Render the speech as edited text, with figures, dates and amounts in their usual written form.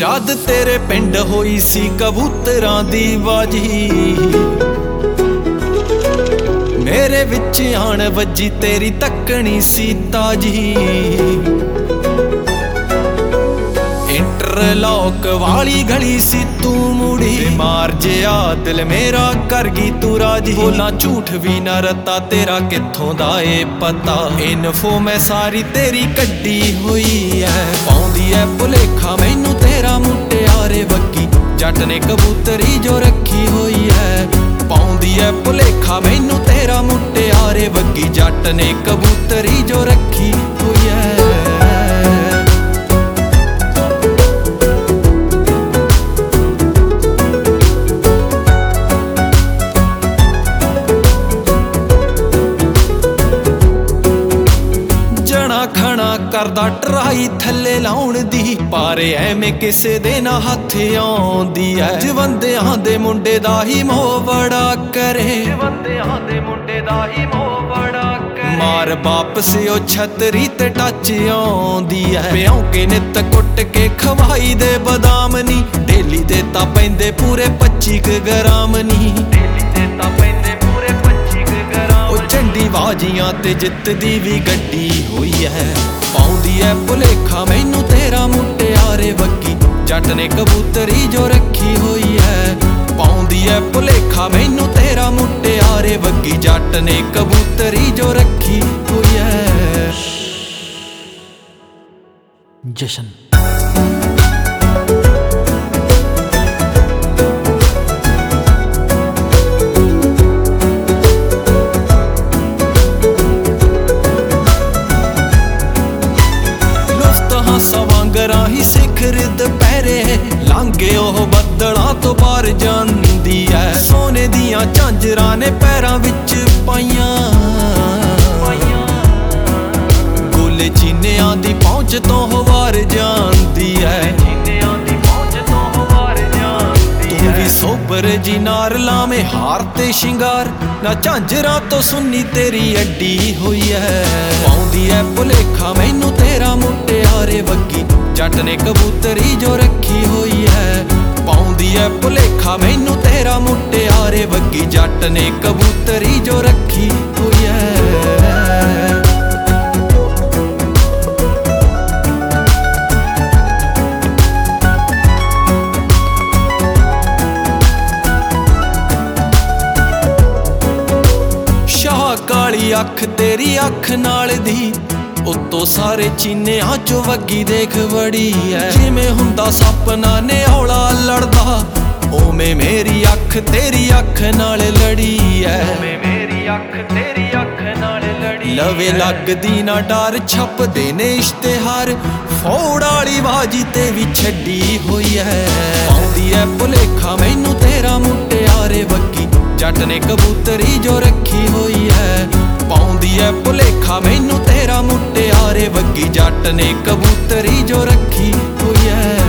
ਜਦ ਤੇਰੇ ਪਿੰਡ ਹੋਈ ਸੀ ਕਬੂਤਰਾਂ ਦੀ ਬਾਜੀ, ਮੇਰੇ ਵਿੱਚ ਆਣ ਵੱਜੀ ਤੇਰੀ ਤੱਕਣੀ ਸੀ ਤਾਜੀ। ਇੰਟਰਲੌਕ ਵਾਲੀ ਗਲੀ ਸੀ ਤੂੰ ਮੁੜੀ, ਬਿਮਾਰ ਜਿਹਾ ਦਿਲ ਮੇਰਾ ਕਰ ਗਈ ਤੂੰ ਰਾਜੀ। ਬੋਲਾਂ ਝੂਠ ਵੀ ਨਾ ਰੱਤਾ ਤੇਰਾ ਕਿੱਥੋਂ ਦਾ ਏ ਪਤਾ, ਇਨਫੋ ਮੈਂ ਸਾਰੀ ਤੇਰੀ ਕੱਢੀ ਹੋਈ ਐ। ਪਾਉਂਦੀ ਐ ਭੁਲੇਖਾ ਮੈਨੂੰ ਤੇਰਾ ਮੁਟਿਆਰੇ ਵਗੀ, ਜੱਟ ਨੇ ਕਬੂਤਰੀ ਜੋ ਰੱਖੀ ਹੋਈ ਐ। ਪਾਉਂਦੀ ਐ ਭੁਲੇਖਾ ਮੈਨੂੰ ਤੇਰਾ ਮੁਟਿਆਰੇ ਵਗੀ, ਜੱਟ ਨੇ ਕਬੂਤਰੀ ਜੋ ਰੱਖੀ ਹੋਈ ਐ। ਖਣਾ ਕਰਦਾ ਟਰਾਈ ਥੱਲੇ ਲਾਉਣ ਦੀ, ਪਰ ਐਵੇਂ ਕਿਸੇ ਦੇ ਨਾ ਹੱਥ ਆਉਂਦੀ ਐ। ਜਵੰਦਿਆਂ ਦੇ ਮੁੰਡੇ ਦਾ ਹੀ ਮੋਹ ਬੜਾ ਕਰੇ, ਜਵੰਦਿਆਂ ਦੇ ਮੁੰਡੇ ਦਾ ਹੀ ਮੋਹ ਬੜਾ ਕਰੇ। ਮਾਰ ਵਾਪਸ ਉਹ ਛਤਰੀ ਤੇ ਟੱਚ ਆਉਂਦੀ ਐ। ਪਿਉਂ ਕੇ ਨਿੱਤ ਕੁੱਟ ਕੇ ਖਵਾਈ ਦੇ ਬਦਾਮ ਨੀ, ਡੇਲੀ ਦੇ ਤਾਂ ਪੈਂਦੇ ਪੂਰੇ 25 ਗ੍ਰਾਮ ਨੀ, ਡੇਲੀ ਦੇ ਤਾਂ ਪੈਂਦੇ ਪੂਰੇ 25 ਗ੍ਰਾਮ। ਉਹ ਝੰਡੀ ਬਾਜੀਆਂ ਤੇ ਜਿੱਤ ਦੀ ਵੀ ਗੱਡੀ ਹੋਈ ਐ। ਪਾਉਂਦੀ ਐ ਭੁਲੇਖਾ ਮੈਨੂੰ ਤੇਰਾ ਮੁਟਿਆਰੇ ਵਗੀ, ਜੱਟ ਨੇ ਕਬੂਤਰੀ ਜੋ ਰੱਖੀ ਹੋਈ ਐ। ਪਾਉਂਦੀ ਐ ਭੁਲੇਖਾ ਮੈਨੂੰ ਤੇਰਾ ਮੁਟਿਆਰੇ ਵਗੀ, ਜੱਟ ਨੇ ਕਬੂਤਰੀ ਜੋ ਰੱਖੀ ਹੋਈ ਐ। ਜਸ਼ਨ ਰਾਹੀ ਸਿਖਰ ਦੁਪਹਿਰੇ ਲਾਂਗੇ ਉਹ ਬੱਦਲਾਂ ਤੋਂ ਪਾਰ ਜਾਂਦੀ ਐ। ਸੋਨੇ ਦੀਆਂ ਝਾਂਜਰਾਂ ਨੇ ਪੈਰਾਂ ਵਿੱਚ ਪਾਈਆਂ, ਗੋਲੇ ਚੀਨਿਆਂ ਦੀ ਪਹੁੰਚ ਤੋਂ ਹਵਾਰ ਜਾਂਦੀ ਐ। ਤੂੰ ਵੀ ਸੋਬਰ ਜੀ ਨਾਰ ਲਾਵੇਂ ਹਾਰ ਤੇ ਸ਼ਿੰਗਾਰ, ਨਾ ਝਾਂਜਰਾਂ ਤੋਂ ਸੁੰਨੀ ਤੇਰੀ ਅੱਡੀ ਹੋਈ ਐ। ਪਾਉਂਦੀ ਐ ਭੁਲੇਖਾ ਮੈਨੂੰ ਤੇਰਾ ਮੁਟਿਆਰੇ ਵਗੀ, ਜੱਟ ਨੇ ਕਬੂਤਰੀ ਜੋ ਰੱਖੀ ਹੋਈ ਐ। ਪਾਉਂਦੀ ਐ ਭੁਲੇਖਾ ਮੈਨੂੰ ਤੇਰਾ ਮੁਟਿਆਰੇ ਵਗੀ, ਜੱਟ ਨੇ ਕਬੂਤਰੀ ਜੋ ਰੱਖੀ ਹੋਈ ਐ। ਸ਼ਾਹ ਕਾਲੀ ਅੱਖ ਤੇਰੀ ਅੱਖ ਨਾਲ ਦੀ, ਉੱਤੋਂ ਸਾਰੇ ਚੀਨਿਆਂ ਚੋਂ ਵੱਗੀ ਦੇਖ ਵੜੀ ਐ। ਜਿਵੇਂ ਹੁੰਦਾ ਸਪਨਾ ਨੇ ਔਲਾ ਲੜਦਾ, ਓਵੇਂ ਮੇਰੀ ਅੱਖ ਤੇਰੀ ਅੱਖ ਨਾਲ ਲੜੀ ਐ। ਓਵੇਂ ਮੇਰੀ ਅੱਖ ਤੇਰੀ ਅੱਖ ਨਾਲ ਲੜੀ। ਲਵੇ ਲੱਗਦੀ ਨਾ ਡਰ ਛਪਦੇ ਨੇ ਇਸ਼ਤਿਹਾਰ, ਫੌੜ ਵਾਲੀ ਬਾਜੀ ਤੇ ਵੀ ਛੱਡੀ ਹੋਈ ਐ। ਪਾਉਂਦੀ ਐ ਭੁਲੇਖਾ ਮੈਨੂੰ ਤੇਰਾ ਮੁਟਿਆਰੇ ਵਗੀ, ਜੱਟ ਨੇ ਕਬੂਤਰੀ ਜੋ ਰੱਖੀ ਹੋਈ ਐ। ਪਾਉਂਦੀ ਐ ਭੁਲੇਖਾ ਮੈਨੂੰ ਤੇਰਾ ਮੁਟਿਆਰੇ ਵਗੀ, ਜੱਟ ਨੇ ਕਬੂਤਰੀ ਜੋ ਰੱਖੀ ਹੋਈ ਐ।